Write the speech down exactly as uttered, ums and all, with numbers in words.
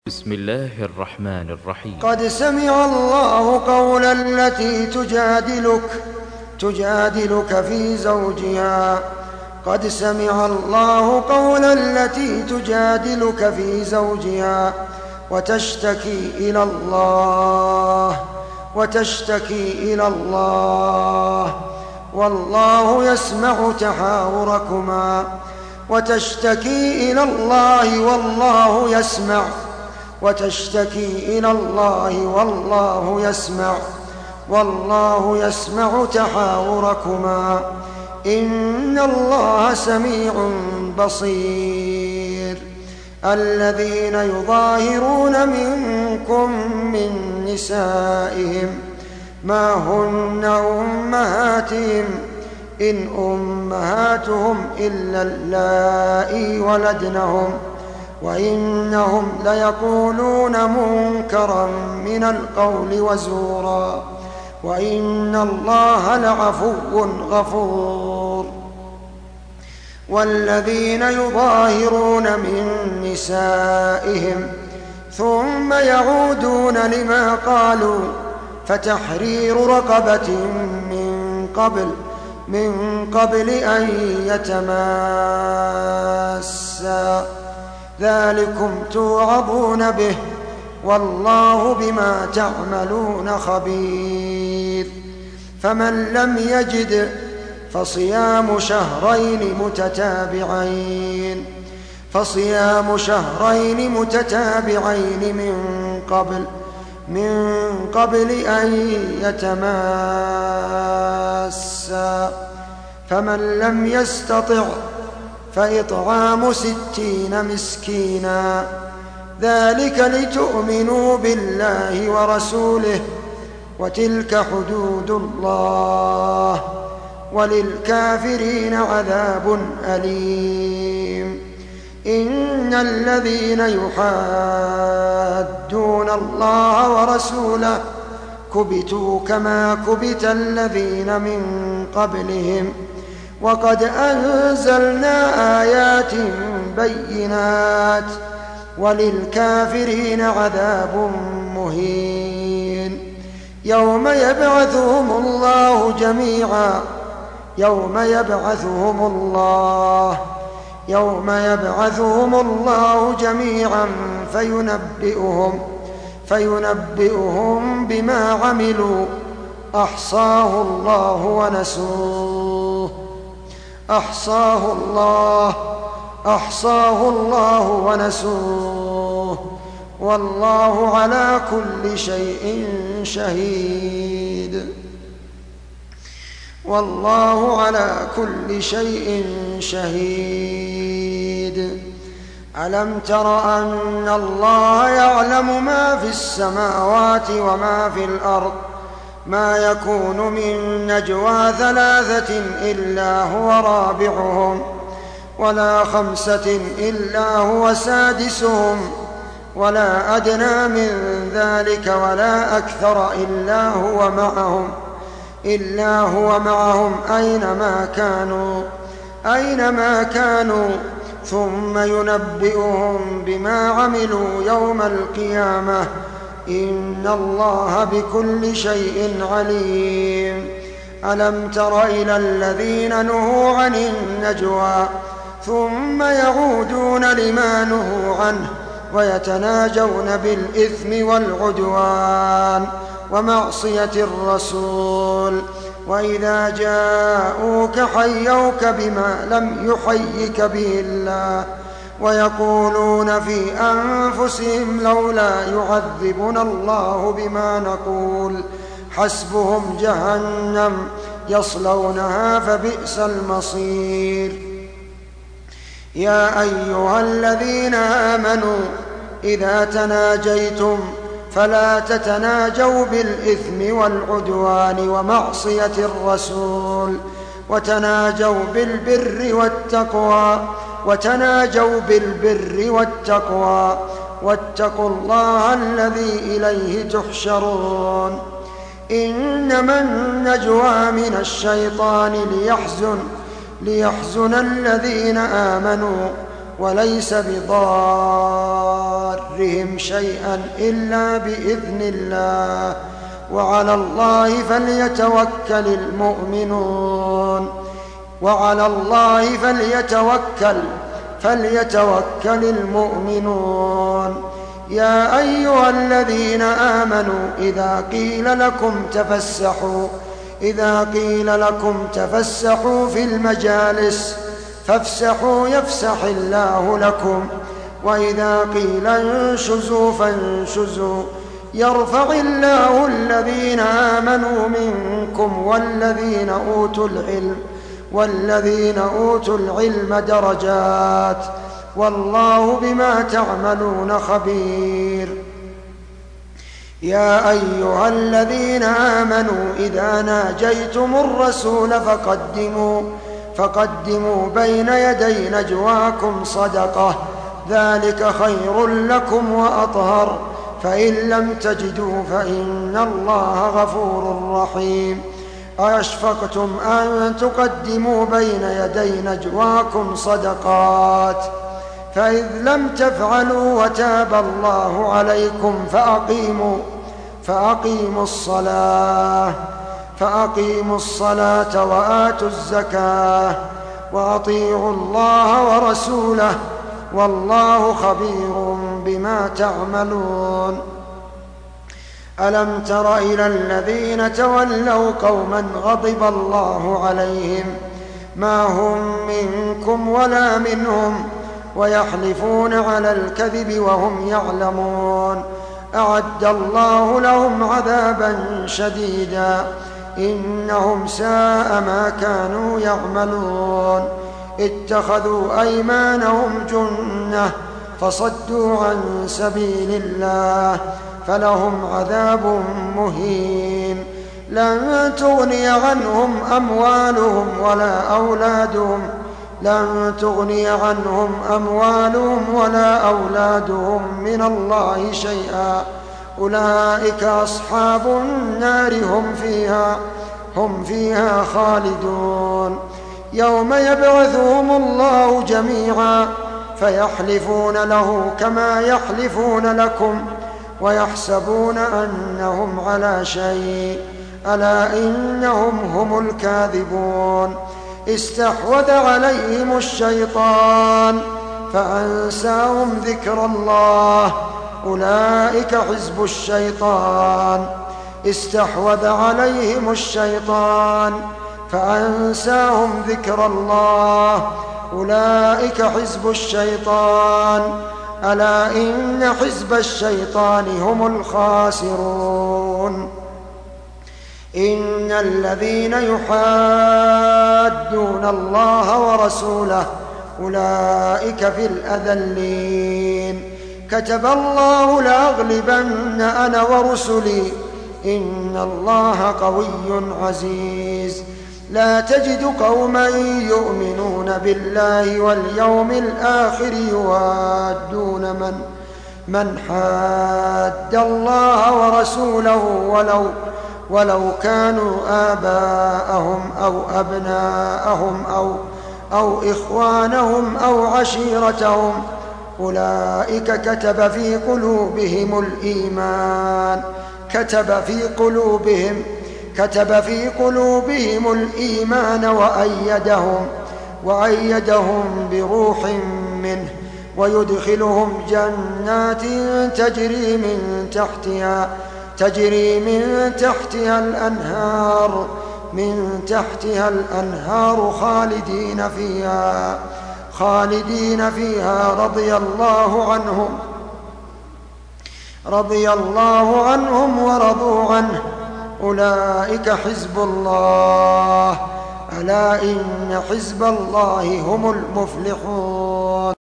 بسم الله الرحمن الرحيم. قد سمع الله قول التي تجادلك تجادلك في زوجها قد سمع الله قول التي تجادلك في زوجها وتشتكي إلى الله وتشتكي إلى الله والله يسمع تحاوركما وتشتكي إلى الله والله يسمع وتشتكي إلى الله والله يسمع والله يسمع تحاوركما إن الله سميع بصير. الذين يظاهرون منكم من نسائهم ما هن أمهاتهم إن أمهاتهم إلا اللائي ولدنهم وإنهم ليقولون منكرا من القول وزورا وإن الله لعفو غفور. والذين يظاهرون من نسائهم ثم يعودون لما قالوا فتحرير رقبة من قبل من قبل أن يتماسا ذلكم توعظون به والله بما تعملون خبير. فمن لم يجد فصيام شهرين متتابعين فصيام شهرين متتابعين من قبل من قبل أن يتماسا فمن لم يستطع فإطعام ستين مسكينا ذلك لتؤمنوا بالله ورسوله وتلك حدود الله وللكافرين عذاب أليم. إن الذين يحادون الله ورسوله كبتوا كما كبت الذين من قبلهم وقد أنزلنا آيات بينات وللكافرين عذاب مهين. يوم يبعثهم الله جميعا يوم يبعثهم الله يوم يبعثهم الله جميعا فينبئهم فينبئهم بما عملوا أحصاه الله ونسوه أحصاه الله أحصاه الله ونسوه والله على كل شيء شهيد والله على كل شيء شهيد. ألم تر أن الله يعلم ما في السماوات وما في الأرض ما يكون من نجوى ثلاثة إلا هو رابعهم ولا خمسة إلا هو سادسهم ولا أدنى من ذلك ولا أكثر إلا هو معهم إلا هو معهم أينما كانوا أينما كانوا ثم ينبئهم بما عملوا يوم القيامة إن الله بكل شيء عليم. ألم تر إلى الذين نهوا عن النجوى ثم يعودون لما نهوا عنه ويتناجون بالإثم والعدوان ومعصية الرسول وإذا جاءوك حيوك بما لم يحيك به الله ويقولون في أنفسهم لولا يعذبنا الله بما نقول حسبهم جهنم يصلونها فبئس المصير. يا أيها الذين آمنوا إذا تناجيتم فلا تتناجوا بالإثم والعدوان ومعصية الرسول وتناجوا بالبر والتقوى وتناجوا بالبر والتقوى واتقوا الله الذي إليه تحشرون. إنما النجوى من الشيطان ليحزن ليحزن الذين آمنوا وليس بضار ضرهم شيئا إلا بإذن الله، وعلى الله فليتوكل المؤمنون وعلى الله فليتوكل فليتوكل المؤمنون. يا أيها الذين آمنوا إذا قيل لكم تفسحوا إذا قيل لكم تفسحوا في المجالس فافسحوا يفسح الله لكم، وإذا قيل انشزوا فانشزوا يرفع الله الذين آمنوا منكم والذين أوتوا العلم والذين أوتوا العلم درجات، والله بما تعملون خبير. يا أيها الذين آمنوا إذا ناجيتم الرسول فقدموا فقدموا بين يدي نجواكم صدقة، ذلك خير لكم وأطهر، فإن لم تجدوا فإن الله غفور رحيم. أأشفقتم أن تقدموا بين يدي نجواكم صدقات فإذ لم تفعلوا وتاب الله عليكم فأقيموا فأقيموا الصلاة فأقيموا الصلاة وآتوا الزكاة وأطيعوا الله ورسوله، والله خبير بما تعملون. ألم تر إلى الذين تولوا قوما غضب الله عليهم ما هم منكم ولا منهم ويحلفون على الكذب وهم يعلمون، أعد الله لهم عذابا شديدا إنهم ساء ما كانوا يعملون. اتخذوا أيمانهم جنة فصدوا عن سبيل الله فلهم عذاب مهين. لن تغني عنهم أموالهم ولا أولادهم لن تغني عنهم أموالهم ولا أولادهم من الله شيئا، أولئك أصحاب النار هم فيها هم فيها خالدون. يوم يبعثهم الله جميعا فيحلفون له كما يحلفون لكم ويحسبون أنهم على شيء، ألا إنهم هم الكاذبون. استحوذ عليهم الشيطان فأنساهم ذكر الله، أولئك حزب الشيطان. استحوذ عليهم الشيطان فأنساهم ذكر الله، أولئك حزب الشيطان، ألا إن حزب الشيطان هم الخاسرون. إن الذين يحادون الله ورسوله أولئك في الأذلين. كتب الله لأغلبن أنا ورسلي إن الله قوي عزيز. لا تجد قوما يؤمنون بالله واليوم الآخر يوادون من من حاد الله ورسوله ولو ولو كانوا آباءهم أو أبناءهم أو أو إخوانهم أو عشيرتهم، أولئك كتب في قلوبهم الإيمان كتب في قلوبهم كتب في قلوبهم الإيمان وأيدهم وأيدهم بروح منه، ويدخلهم جنات تجري من تحتها تجري من تحتها الأنهار من تحتها الأنهار خالدين فيها خالدين فيها رضي الله عنهم رضي الله عنهم ورضوا عنه، أولئك حزب الله، ألا إن حزب الله هم المفلحون.